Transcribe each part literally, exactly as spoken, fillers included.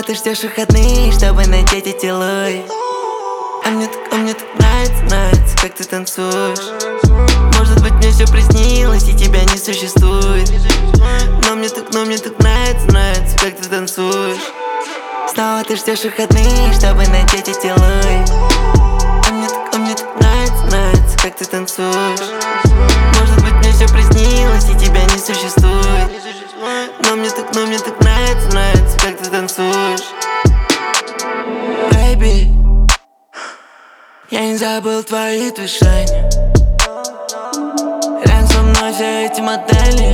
Снова ты ждешь выходные, чтобы надеть эти луи. А мне так, а мне так нравится, нравится, как ты танцуешь. Может быть, мне все приснилось и тебя не существует. Но мне так, но мне так нравится, нравится, как ты танцуешь. Снова ты ждешь выходные, чтобы надеть эти луи. А мне так, а мне так нравится, нравится, как ты танцуешь. Может быть, мне все приснилось и тебя не существует. Но мне так, но мне так нравится, нравится, как ты танцуешь. Baby, я не забыл твои движения. Рядом со мной все эти модели,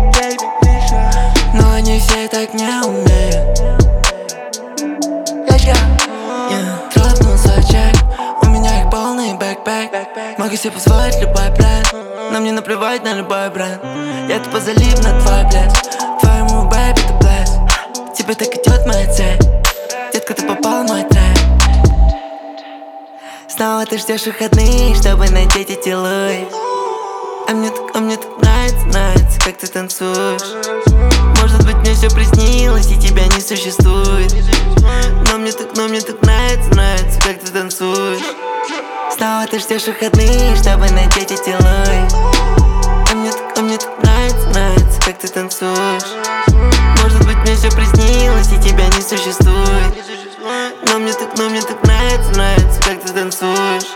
но они все так не умеют. Yeah. Тропнул свой чек, у меня их полный бэкпэк. Могу себе позволить любой бренд, но мне наплевать на любой бренд. Я тупо залип на твой блеск. Твоему бэйби ты блеск. Тебе так идет моя цель. Детка, ты попал в мой трек. Снова ты ждешь выходные, чтобы надеть эти луи. А мне так, а мне так нравится, нравится, как ты танцуешь. Может быть, мне все приснилось и тебя не существует. Но мне так, но мне так нравится, нравится, как ты танцуешь. Снова ты ждешь выходные, чтобы надеть эти луи. А мне так, а мне так нравится, нравится, как ты танцуешь. Может быть, мне все приснилось и тебя не существует. Но мне так, но мне так нравится, нравится, как ты танцуешь.